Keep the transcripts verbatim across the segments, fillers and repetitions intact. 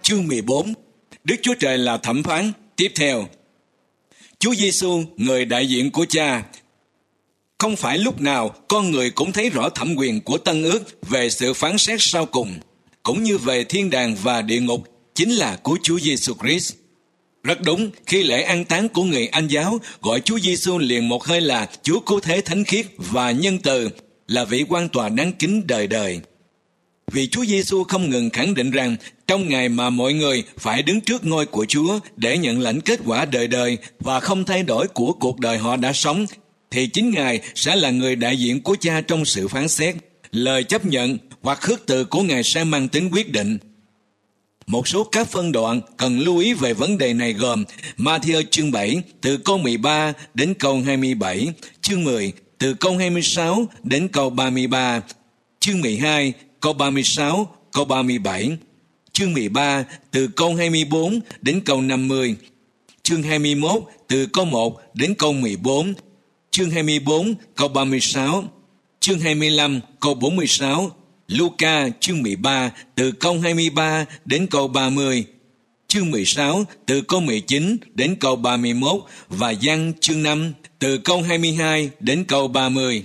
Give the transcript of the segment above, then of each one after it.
chương mười bốn, Đức Chúa Trời là thẩm phán. Tiếp theo, Chúa Giêsu, người đại diện của Cha. Không phải lúc nào con người cũng thấy rõ thẩm quyền của Tân Ước về sự phán xét sau cùng, cũng như về thiên đàng và địa ngục, chính là của Chúa Giêsu Christ. Rất đúng, khi lễ an táng của người Anh giáo gọi Chúa Giêsu liền một hơi là Chúa Cứu Thế Thánh Khiết và Nhân Từ, là vị quan tòa đáng kính đời đời. Vì Chúa Giêsu không ngừng khẳng định rằng trong ngày mà mọi người phải đứng trước ngôi của Chúa để nhận lãnh kết quả đời đời và không thay đổi của cuộc đời họ đã sống, thì chính Ngài sẽ là người đại diện của Cha trong sự phán xét. Lời chấp nhận hoặc khước từ của Ngài sẽ mang tính quyết định. Một số các phân đoạn cần lưu ý về vấn đề này gồm Ma-thi-ơ chương bảy từ câu mười ba đến câu hai mươi bảy, chương mười từ câu hai mươi sáu đến câu ba mươi ba, chương mười hai câu ba mươi sáu, câu ba mươi bảy, chương mười ba từ câu hai mươi bốn đến câu năm mươi, chương hai mươi mốt từ câu một đến câu mười bốn, chương hai mươi bốn câu ba mươi sáu, chương hai mươi lăm câu bốn mươi sáu, Luca chương mười ba từ câu hai mươi ba đến câu ba mươi, chương mười sáu từ câu mười chín đến câu ba mươi mốt và Giăng chương năm từ câu hai mươi hai đến câu ba mươi.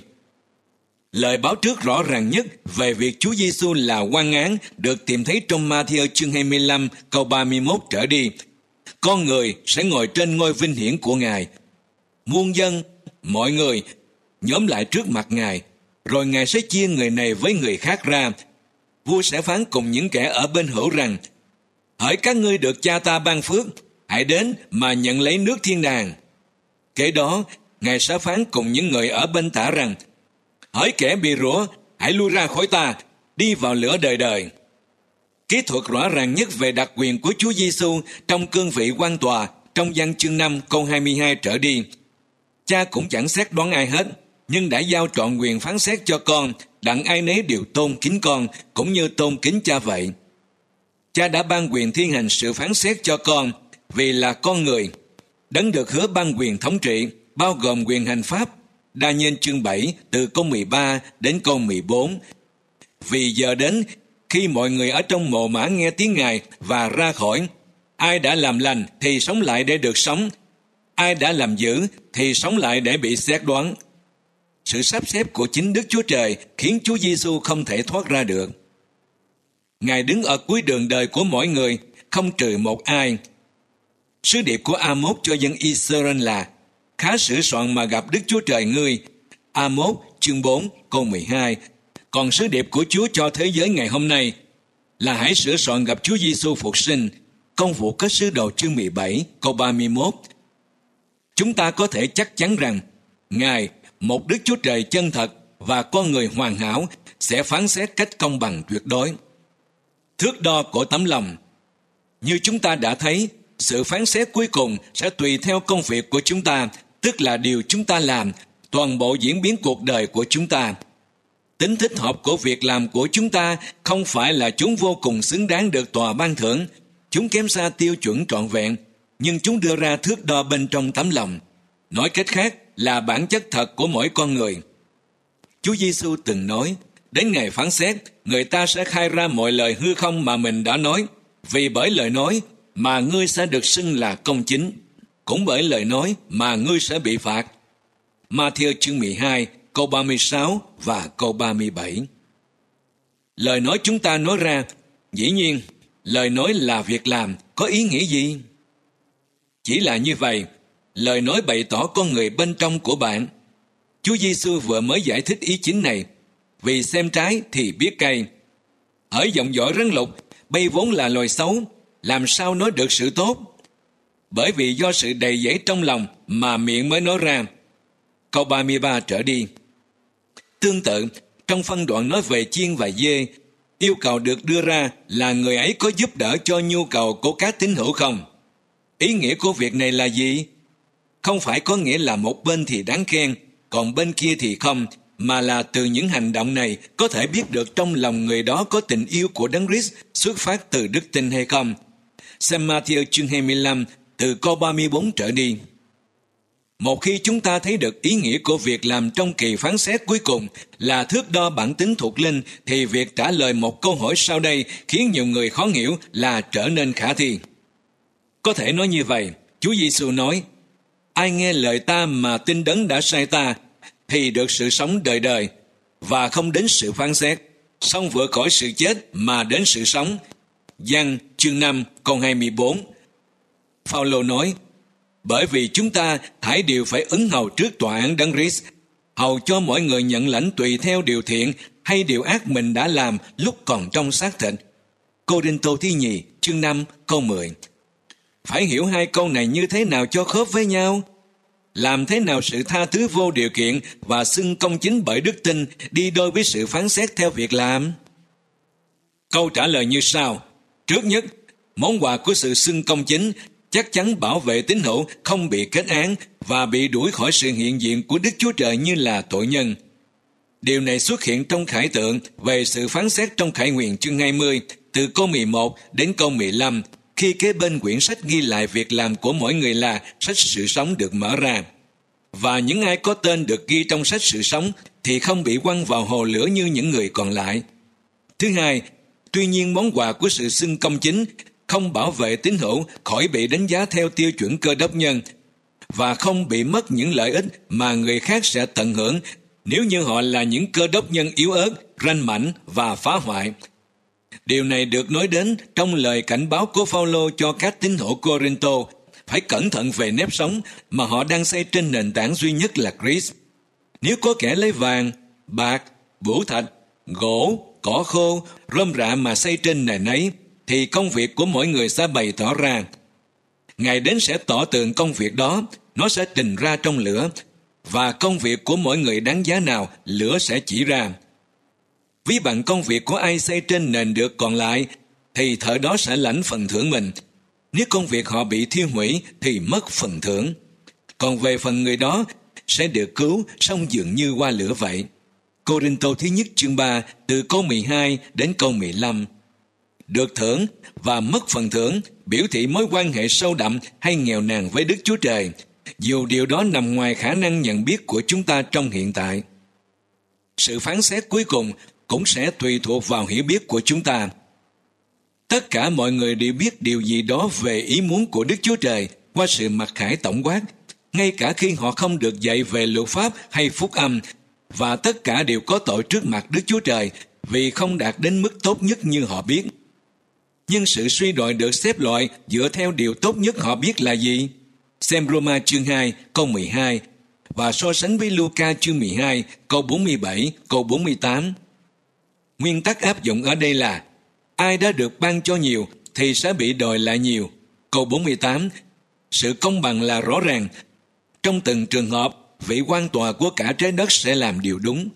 Lời báo trước rõ ràng nhất về việc Chúa Giêsu là oan án được tìm thấy trong Ma-thi-ơ chương hai mươi lăm câu ba mươi mốt trở đi. Con người sẽ ngồi trên ngôi vinh hiển của Ngài. Muôn dân, mọi người nhóm lại trước mặt Ngài, rồi Ngài sẽ chia người này với người khác ra. Vua sẽ phán cùng những kẻ ở bên hữu rằng: hỡi các ngươi được Cha ta ban phước, hãy đến mà nhận lấy nước thiên đàng. Kế đó, Ngài sẽ phán cùng những người ở bên tả rằng: hỡi kẻ bị rủa, hãy lui ra khỏi ta, đi vào lửa đời đời. Kỹ thuật rõ ràng nhất về đặc quyền của Chúa Giêsu trong cương vị quan tòa trong Giăng chương năm câu hai mươi hai trở đi. Cha cũng chẳng xét đoán ai hết, nhưng đã giao trọn quyền phán xét cho con, đặng ai nấy đều tôn kính con, cũng như tôn kính Cha vậy. Cha đã ban quyền thi hành sự phán xét cho con, vì là con người. Đấng được hứa ban quyền thống trị, bao gồm quyền hành pháp. Đa-nhiên chương bảy từ câu mười ba đến câu mười bốn. Vì giờ đến khi mọi người ở trong mồ mả nghe tiếng Ngài và ra khỏi. Ai đã làm lành thì sống lại để được sống, ai đã làm dữ thì sống lại để bị xét đoán. Sự sắp xếp của chính Đức Chúa Trời khiến Chúa Giêsu không thể thoát ra được. Ngài đứng ở cuối đường đời của mỗi người, không trừ một ai. Sứ điệp của A-mốt cho dân Israel là: khá sửa soạn mà gặp Đức Chúa Trời ngươi. A-mốt chương bốn câu mười hai. Còn sứ điệp của Chúa cho thế giới ngày hôm nay là: hãy sửa soạn gặp Chúa Giêsu phục sinh. Công vụ các sứ đồ chương mười bảy câu ba mươi mốt. Chúng ta có thể chắc chắn rằng Ngài, một Đức Chúa Trời chân thật và con người hoàn hảo, sẽ phán xét cách công bằng tuyệt đối. Thước đo của tấm lòng. Như chúng ta đã thấy, sự phán xét cuối cùng sẽ tùy theo công việc của chúng ta, tức là điều chúng ta làm, toàn bộ diễn biến cuộc đời của chúng ta. Tính thích hợp của việc làm của chúng ta không phải là chúng vô cùng xứng đáng được tòa ban thưởng. Chúng kém xa tiêu chuẩn trọn vẹn, nhưng chúng đưa ra thước đo bên trong tấm lòng. Nói cách khác là bản chất thật của mỗi con người. Chúa Giêsu từng nói: đến ngày phán xét, người ta sẽ khai ra mọi lời hư không mà mình đã nói, vì bởi lời nói mà ngươi sẽ được xưng là công chính, cũng bởi lời nói mà ngươi sẽ bị phạt. Ma-thi-ơ chương mười hai câu ba mươi sáu và câu ba mươi bảy. Lời nói chúng ta nói ra, dĩ nhiên lời nói là việc làm, có ý nghĩa gì? Chỉ là như vậy, lời nói bày tỏ con người bên trong của bạn. Chúa Giêsu vừa mới giải thích ý chính này: vì xem trái thì biết cay. Hỡi dòng dõi rắn lục, bây vốn là loài xấu, làm sao nói được sự tốt? Bởi vì do sự đầy dẫy trong lòng mà miệng mới nói ra. Câu ba mươi ba trở đi. Tương tự, trong phân đoạn nói về chiên và dê, yêu cầu được đưa ra là người ấy có giúp đỡ cho nhu cầu của các tín hữu không? Ý nghĩa của việc này là gì? Không phải có nghĩa là một bên thì đáng khen, còn bên kia thì không, mà là từ những hành động này có thể biết được trong lòng người đó có tình yêu của Đấng Christ xuất phát từ đức tin hay không. Xem Ma-thi-ơ chương hai mươi lăm từ câu ba mươi bốn trở đi. Một khi chúng ta thấy được ý nghĩa của việc làm trong kỳ phán xét cuối cùng là thước đo bản tính thuộc linh, thì việc trả lời một câu hỏi sau đây khiến nhiều người khó hiểu là trở nên khả thi. Có thể nói như vậy, Chúa Giêsu nói, ai nghe lời ta mà tin Đấng đã sai ta, thì được sự sống đời đời, và không đến sự phán xét, song vượt khỏi sự chết mà đến sự sống. Giăng chương năm câu hai mươi bốn. Phao-lô nói, bởi vì chúng ta thảy đều phải ứng hầu trước tòa án Đấng Christ, hầu cho mỗi người nhận lãnh tùy theo điều thiện hay điều ác mình đã làm lúc còn trong xác thịt. Cô-rinh-tô thứ nhì chương năm câu mười. Phải hiểu hai câu này như thế nào cho khớp với nhau? Làm thế nào sự tha thứ vô điều kiện và xưng công chính bởi đức tin đi đôi với sự phán xét theo việc làm? Câu trả lời như sau. Trước nhất, món quà của sự xưng công chính chắc chắn bảo vệ tín hữu không bị kết án và bị đuổi khỏi sự hiện diện của Đức Chúa Trời như là tội nhân. Điều này xuất hiện trong khải tượng về sự phán xét trong Khải Huyền chương hai mươi, từ câu mười một đến câu mười lăm, khi kế bên quyển sách ghi lại việc làm của mỗi người là sách sự sống được mở ra. Và những ai có tên được ghi trong sách sự sống thì không bị quăng vào hồ lửa như những người còn lại. Thứ hai, tuy nhiên món quà của sự xưng công chính không bảo vệ tín hữu khỏi bị đánh giá theo tiêu chuẩn cơ đốc nhân và không bị mất những lợi ích mà người khác sẽ tận hưởng nếu như họ là những cơ đốc nhân yếu ớt, ranh mãnh và phá hoại. Điều này được nói đến trong lời cảnh báo của Phao-lô cho các tín hữu Cô-rinh-tô phải cẩn thận về nếp sống mà họ đang xây trên nền tảng duy nhất là Christ. Nếu có kẻ lấy vàng, bạc, bửu thạch, gỗ, cỏ khô, rơm rạ mà xây trên nền ấy, thì công việc của mỗi người sẽ bày tỏ ra. Ngày đến sẽ tỏ tường công việc đó, nó sẽ trình ra trong lửa, và công việc của mỗi người đáng giá nào, lửa sẽ chỉ ra. Ví bằng công việc của ai xây trên nền được còn lại, thì thợ đó sẽ lãnh phần thưởng mình. Nếu công việc họ bị thiêu hủy, thì mất phần thưởng. Còn về phần người đó, sẽ được cứu, song dường như qua lửa vậy. Cô-rinh-tô thứ nhất chương ba, từ câu mười hai đến câu mười lăm. Được thưởng và mất phần thưởng biểu thị mối quan hệ sâu đậm hay nghèo nàn với Đức Chúa Trời, dù điều đó nằm ngoài khả năng nhận biết của chúng ta trong hiện tại. Sự phán xét cuối cùng cũng sẽ tùy thuộc vào hiểu biết của chúng ta. Tất cả mọi người đều biết điều gì đó về ý muốn của Đức Chúa Trời qua sự mặc khải tổng quát, ngay cả khi họ không được dạy về luật pháp hay phúc âm, và tất cả đều có tội trước mặt Đức Chúa Trời vì không đạt đến mức tốt nhất như họ biết. Nhưng sự suy đồi được xếp loại dựa theo điều tốt nhất họ biết là gì? Xem Roma chương hai câu mười hai và so sánh với Luca chương mười hai câu bốn mươi bảy, câu bốn mươi tám. Nguyên tắc áp dụng ở đây là ai đã được ban cho nhiều thì sẽ bị đòi lại nhiều. Câu bốn mươi tám, sự công bằng là rõ ràng. Trong từng trường hợp, vị quan tòa của cả trái đất sẽ làm điều đúng,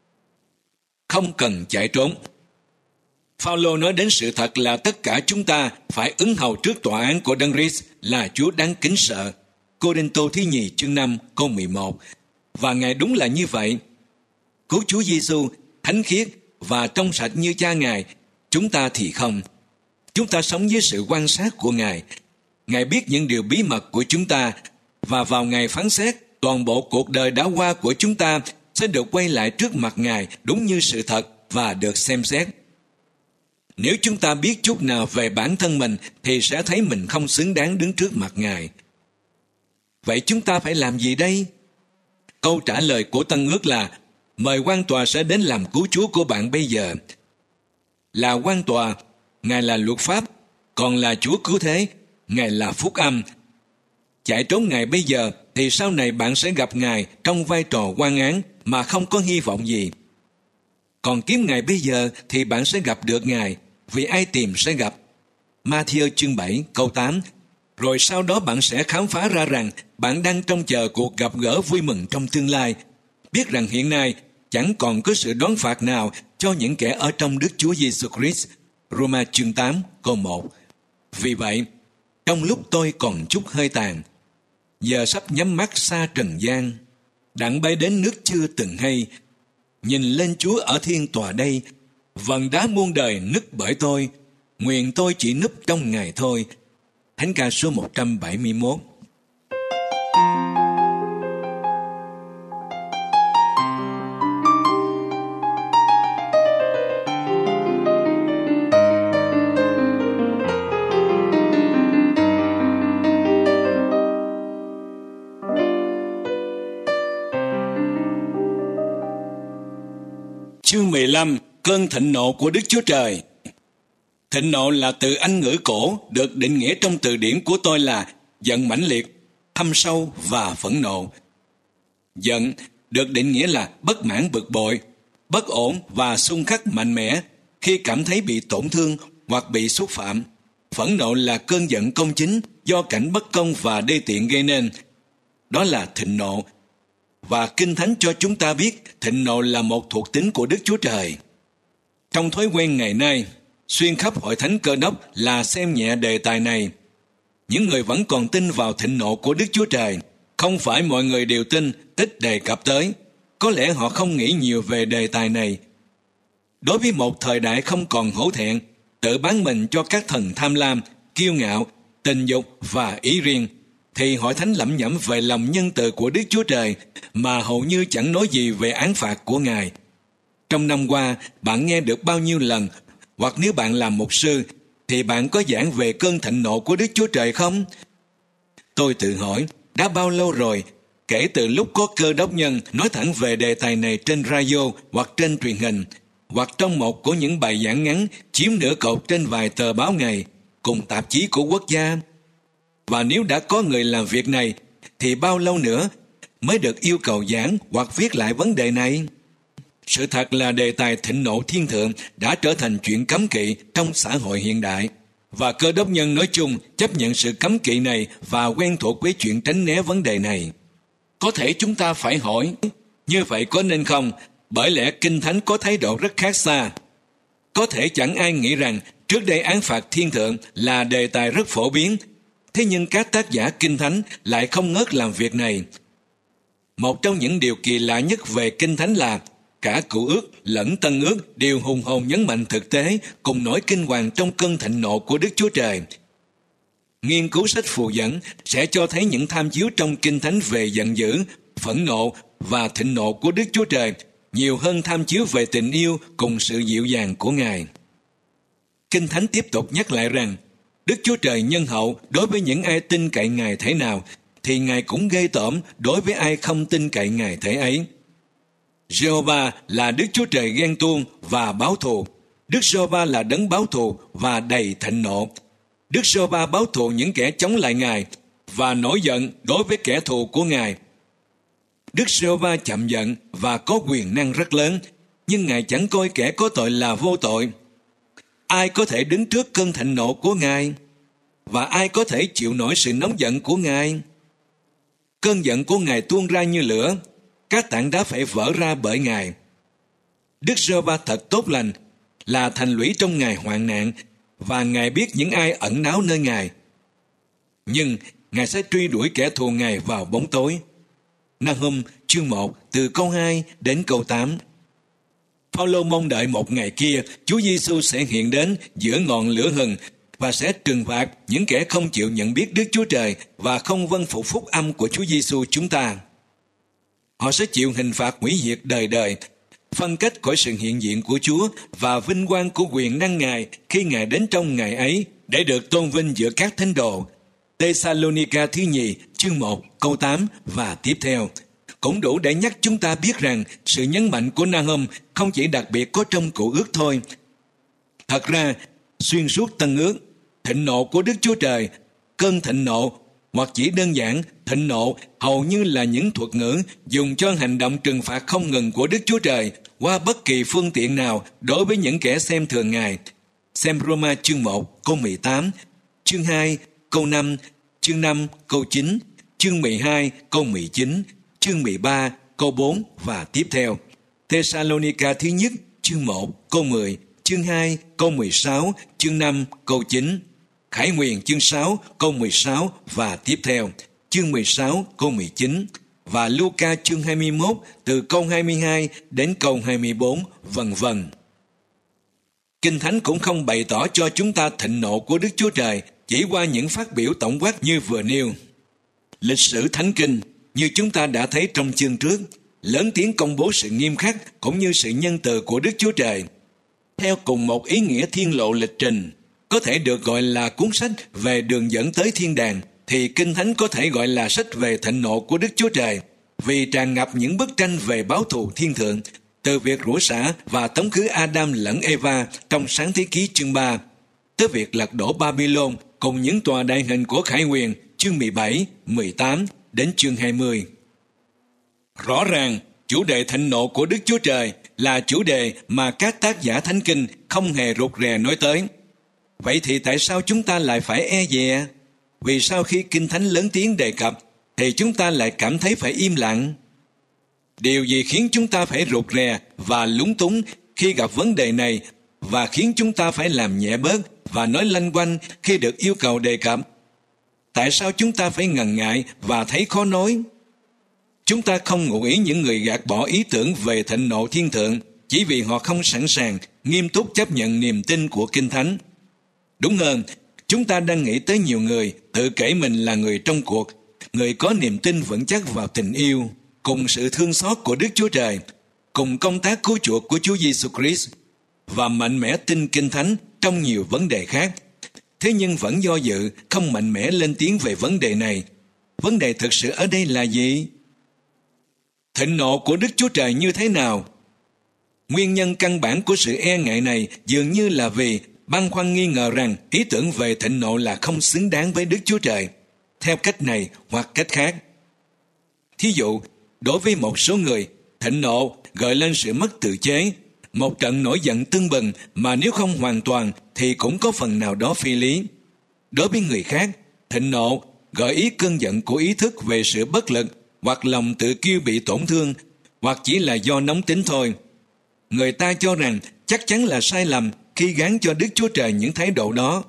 không cần chạy trốn. Phao-lô nói đến sự thật là tất cả chúng ta phải ứng hầu trước tòa án của Đấng Christ là Chúa đáng kính sợ. Cô-rinh-tô thứ nhì chương năm câu mười một. Và Ngài đúng là như vậy. Cứu Chúa Giêsu thánh khiết và trong sạch như Cha Ngài, chúng ta thì không. Chúng ta sống dưới sự quan sát của Ngài. Ngài biết những điều bí mật của chúng ta, và vào ngày phán xét, toàn bộ cuộc đời đã qua của chúng ta sẽ được quay lại trước mặt Ngài đúng như sự thật và được xem xét. Nếu chúng ta biết chút nào về bản thân mình thì sẽ thấy mình không xứng đáng đứng trước mặt Ngài. Vậy chúng ta phải làm gì đây? Câu trả lời của Tân Ước là mời quan tòa sẽ đến làm cứu Chúa của bạn bây giờ. Là quan tòa, Ngài là luật pháp, còn là Chúa cứu thế, Ngài là phúc âm. Chạy trốn Ngài bây giờ thì sau này bạn sẽ gặp Ngài trong vai trò oan án mà không có hy vọng gì. Còn kiếm Ngài bây giờ thì bạn sẽ gặp được Ngài, vì ai tìm sẽ gặp. Ma-thi-ơ chương bảy câu tám. Rồi sau đó bạn sẽ khám phá ra rằng bạn đang trông chờ cuộc gặp gỡ vui mừng trong tương lai, biết rằng hiện nay chẳng còn có sự đón phạt nào cho những kẻ ở trong Đức Chúa Giêsu Christ. Roma chương tám câu một. Vì vậy, trong lúc tôi còn chút hơi tàn, giờ sắp nhắm mắt xa trần gian, đặng bay đến nước chưa từng hay, nhìn lên Chúa ở thiên tòa đây, vầng đá muôn đời nứt bởi tôi, nguyện tôi chỉ núp trong Ngài thôi. Thánh ca số một trăm bảy mươi mốt. mười lăm. Cơn thịnh nộ của Đức Chúa Trời. Thịnh nộ là từ Anh ngữ cổ, được định nghĩa trong từ điển của tôi là giận mãnh liệt, thâm sâu và phẫn nộ. Giận được định nghĩa là bất mãn bực bội, bất ổn và xung khắc mạnh mẽ khi cảm thấy bị tổn thương hoặc bị xúc phạm. Phẫn nộ là cơn giận công chính do cảnh bất công và đê tiện gây nên. Đó là thịnh nộ. Và Kinh Thánh cho chúng ta biết thịnh nộ là một thuộc tính của Đức Chúa Trời. Trong thói quen ngày nay, xuyên khắp hội thánh Cơ Đốc là xem nhẹ đề tài này. Những người vẫn còn tin vào thịnh nộ của Đức Chúa Trời. Không phải mọi người đều tin, ít đề cập tới. Có lẽ họ không nghĩ nhiều về đề tài này. Đối với một thời đại không còn hổ thẹn, tự bán mình cho các thần tham lam, kiêu ngạo, tình dục và ý riêng, thì hội thánh lẩm nhẩm về lòng nhân từ của Đức Chúa Trời mà hầu như chẳng nói gì về án phạt của Ngài. Trong năm qua, bạn nghe được bao nhiêu lần, hoặc nếu bạn làm mục sư, thì bạn có giảng về cơn thịnh nộ của Đức Chúa Trời không? Tôi tự hỏi, đã bao lâu rồi, kể từ lúc có Cơ Đốc nhân nói thẳng về đề tài này trên radio hoặc trên truyền hình, hoặc trong một của những bài giảng ngắn chiếm nửa cột trên vài tờ báo ngày, cùng tạp chí của quốc gia. Và nếu đã có người làm việc này, thì bao lâu nữa mới được yêu cầu giảng hoặc viết lại vấn đề này? Sự thật là đề tài thịnh nộ thiên thượng đã trở thành chuyện cấm kỵ trong xã hội hiện đại. Và Cơ Đốc nhân nói chung chấp nhận sự cấm kỵ này và quen thuộc với chuyện tránh né vấn đề này. Có thể chúng ta phải hỏi, như vậy có nên không? Bởi lẽ Kinh Thánh có thái độ rất khác xa. Có thể chẳng ai nghĩ rằng trước đây án phạt thiên thượng là đề tài rất phổ biến, thế nhưng các tác giả Kinh Thánh lại không ngớt làm việc này. Một trong những điều kỳ lạ nhất về Kinh Thánh là cả Cựu Ước lẫn Tân Ước đều hùng hồn nhấn mạnh thực tế cùng nỗi kinh hoàng trong cơn thịnh nộ của Đức Chúa Trời. Nghiên cứu sách Phù dẫn sẽ cho thấy những tham chiếu trong Kinh Thánh về giận dữ, phẫn nộ và thịnh nộ của Đức Chúa Trời nhiều hơn tham chiếu về tình yêu cùng sự dịu dàng của Ngài. Kinh Thánh tiếp tục nhắc lại rằng Đức Chúa Trời nhân hậu đối với những ai tin cậy Ngài thế nào, thì Ngài cũng ghê tởm đối với ai không tin cậy Ngài thế ấy. Giê-hô-va là Đức Chúa Trời ghen tuông và báo thù. Đức Giê-hô-va là đấng báo thù và đầy thịnh nộ. Đức Giê-hô-va báo thù những kẻ chống lại Ngài và nổi giận đối với kẻ thù của Ngài. Đức Giê-hô-va chậm giận và có quyền năng rất lớn, nhưng Ngài chẳng coi kẻ có tội là vô tội. Ai có thể đứng trước cơn thịnh nộ của Ngài? Và ai có thể chịu nổi sự nóng giận của Ngài? Cơn giận của Ngài tuôn ra như lửa, các tảng đá phải vỡ ra bởi Ngài. Đức Giê-hô-va thật tốt lành, là thành lũy trong ngày hoạn nạn, và Ngài biết những ai ẩn náu nơi Ngài. Nhưng Ngài sẽ truy đuổi kẻ thù Ngài vào bóng tối. Na-hum chương một từ câu hai đến câu tám. Phao-lô mong đợi một ngày kia Chúa Giê-xu sẽ hiện đến giữa ngọn lửa hừng và sẽ trừng phạt những kẻ không chịu nhận biết Đức Chúa Trời và không vâng phục phúc âm của Chúa Giê-xu chúng ta. Họ sẽ chịu hình phạt hủy diệt đời đời, phân cách khỏi sự hiện diện của Chúa và vinh quang của quyền năng Ngài khi Ngài đến trong ngày ấy để được tôn vinh giữa các thánh đồ. Tê-sa-lô-ni-ca thứ nhì chương một câu tám và tiếp theo cũng đủ để nhắc chúng ta biết rằng sự nhấn mạnh của Na-hum không chỉ đặc biệt có trong Cựu Ước thôi. Thật ra, xuyên suốt Tân Ước, thịnh nộ của Đức Chúa Trời, cơn thịnh nộ hoặc chỉ đơn giản thịnh nộ hầu như là những thuật ngữ dùng cho hành động trừng phạt không ngừng của Đức Chúa Trời qua bất kỳ phương tiện nào đối với những kẻ xem thường Ngài. Xem Roma chương một câu mười tám, chương hai câu năm, chương năm câu chín, chương mười hai câu mười chín, chương mười ba câu bốn và tiếp theo. Thê-sa-lô-ni-ca thứ nhất chương một câu mười, chương hai câu mười sáu, chương năm câu chín. Khải Huyền chương sáu câu mười sáu và tiếp theo, chương mười sáu câu mười chín, và Luca chương hai mươi mốt từ câu hai mươi hai đến câu hai mươi bốn, vân vân. Kinh Thánh cũng không bày tỏ cho chúng ta thịnh nộ của Đức Chúa Trời chỉ qua những phát biểu tổng quát như vừa nêu. Lịch sử Thánh Kinh, như chúng ta đã thấy trong chương trước, lớn tiếng công bố sự nghiêm khắc cũng như sự nhân từ của Đức Chúa Trời. Theo cùng một ý nghĩa thiên lộ lịch trình, có thể được gọi là cuốn sách về đường dẫn tới thiên đàng, thì Kinh Thánh có thể gọi là sách về thịnh nộ của Đức Chúa Trời, vì tràn ngập những bức tranh về báo thù thiên thượng, từ việc rủa xả và tống khứ Adam lẫn Eva trong Sáng Thế Ký chương ba, tới việc lật đổ Babylon cùng những tòa đại hình của Khải Huyền chương mười bảy, mười tám đến chương hai mươi. Rõ ràng, chủ đề thịnh nộ của Đức Chúa Trời là chủ đề mà các tác giả Thánh Kinh không hề rụt rè nói tới. Vậy thì tại sao chúng ta lại phải e dè? Vì sao khi Kinh Thánh lớn tiếng đề cập thì chúng ta lại cảm thấy phải im lặng? Điều gì khiến chúng ta phải rụt rè và lúng túng khi gặp vấn đề này và khiến chúng ta phải làm nhẹ bớt và nói lanh quanh khi được yêu cầu đề cập? Tại sao chúng ta phải ngần ngại và thấy khó nói? Chúng ta không ngụ ý những người gạt bỏ ý tưởng về thịnh nộ thiên thượng chỉ vì họ không sẵn sàng nghiêm túc chấp nhận niềm tin của Kinh Thánh. Đúng hơn, chúng ta đang nghĩ tới nhiều người tự kể mình là người trong cuộc, người có niềm tin vững chắc vào tình yêu, cùng sự thương xót của Đức Chúa Trời, cùng công tác cứu chuộc của Chúa Giêsu Christ và mạnh mẽ tin Kinh Thánh trong nhiều vấn đề khác. Thế nhưng vẫn do dự, không mạnh mẽ lên tiếng về vấn đề này. Vấn đề thực sự ở đây là gì? Thịnh nộ của Đức Chúa Trời như thế nào? Nguyên nhân căn bản của sự e ngại này dường như là vì băn khoăn nghi ngờ rằng ý tưởng về thịnh nộ là không xứng đáng với Đức Chúa Trời, theo cách này hoặc cách khác. Thí dụ, đối với một số người, thịnh nộ gợi lên sự mất tự chế, một trận nổi giận tưng bừng mà nếu không hoàn toàn thì cũng có phần nào đó phi lý. Đối với người khác, thịnh nộ gợi ý cơn giận của ý thức về sự bất lực hoặc lòng tự kiêu bị tổn thương, hoặc chỉ là do nóng tính thôi. Người ta cho rằng chắc chắn là sai lầm khi gán cho Đức Chúa Trời những thái độ đó.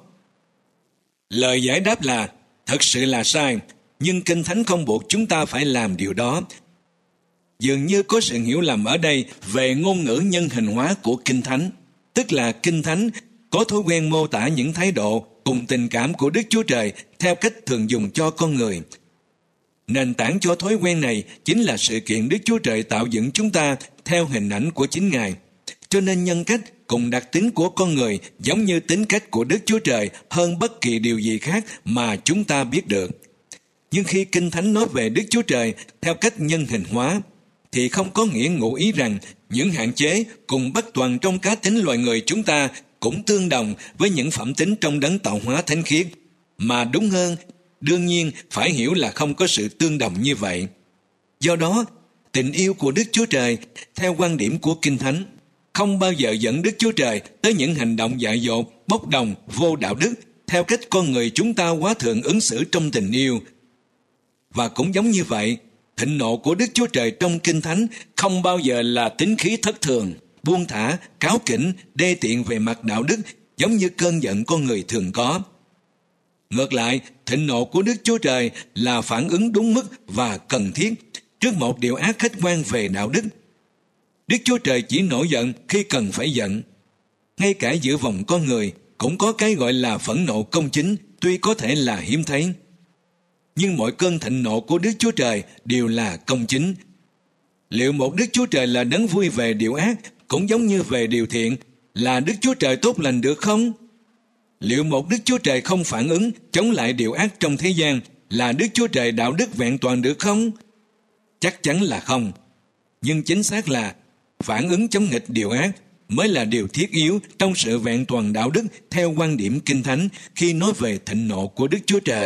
Lời giải đáp là thật sự là sai, nhưng Kinh Thánh không buộc chúng ta phải làm điều đó. Dường như có sự hiểu lầm ở đây về ngôn ngữ nhân hình hóa của Kinh Thánh, tức là Kinh Thánh có thói quen mô tả những thái độ cùng tình cảm của Đức Chúa Trời theo cách thường dùng cho con người. Nền tảng cho thói quen này chính là sự kiện Đức Chúa Trời tạo dựng chúng ta theo hình ảnh của chính Ngài. Cho nên nhân cách cùng đặc tính của con người giống như tính cách của Đức Chúa Trời hơn bất kỳ điều gì khác mà chúng ta biết được. Nhưng khi Kinh Thánh nói về Đức Chúa Trời theo cách nhân hình hóa, thì không có nghĩa ngụ ý rằng những hạn chế cùng bất toàn trong cá tính loài người chúng ta cũng tương đồng với những phẩm tính trong đấng tạo hóa thánh khiết, mà đúng hơn, đương nhiên phải hiểu là không có sự tương đồng như vậy. Do đó, tình yêu của Đức Chúa Trời, theo quan điểm của Kinh Thánh, không bao giờ dẫn Đức Chúa Trời tới những hành động dại dột, bốc đồng, vô đạo đức, theo cách con người chúng ta quá thường ứng xử trong tình yêu. Và cũng giống như vậy, thịnh nộ của Đức Chúa Trời trong Kinh Thánh không bao giờ là tính khí thất thường, buông thả, cáu kỉnh, đê tiện về mặt đạo đức, giống như cơn giận con người thường có. Ngược lại, thịnh nộ của Đức Chúa Trời là phản ứng đúng mức và cần thiết trước một điều ác khách quan về đạo đức. Đức Chúa Trời chỉ nổi giận khi cần phải giận. Ngay cả giữa vòng con người cũng có cái gọi là phẫn nộ công chính, tuy có thể là hiếm thấy. Nhưng mọi cơn thịnh nộ của Đức Chúa Trời đều là công chính. Liệu một Đức Chúa Trời là đấng vui về điều ác cũng giống như về điều thiện, là Đức Chúa Trời tốt lành được không? Liệu một Đức Chúa Trời không phản ứng chống lại điều ác trong thế gian, là Đức Chúa Trời đạo đức vẹn toàn được không? Chắc chắn là không. Nhưng chính xác là phản ứng chống nghịch điều ác mới là điều thiết yếu trong sự vẹn toàn đạo đức theo quan điểm Kinh Thánh khi nói về thịnh nộ của Đức Chúa Trời.